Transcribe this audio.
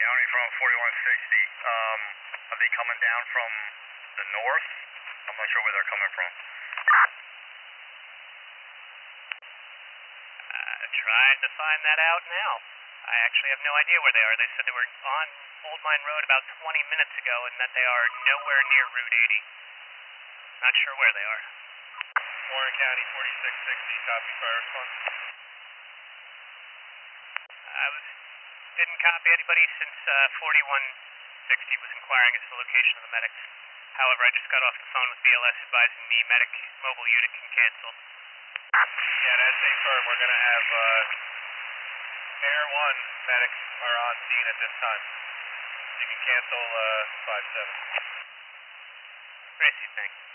County from 4160. Are they coming down from the north? I'm not sure where they're coming from. Trying to find that out now. I actually have no idea where they are. They said they were on Old Mine Road about 20 minutes ago and that they are nowhere near Route 80. Not sure where they are. Warren County 4660, copy fire response. Didn't copy anybody since 4160 was inquiring as to the location of the medic. However, I just got off the phone with BLS advising me medic mobile unit can cancel. Yeah, that's a firm. We're going to have Air 1 medics are on scene at this time. You can cancel 57. Gracie, thanks.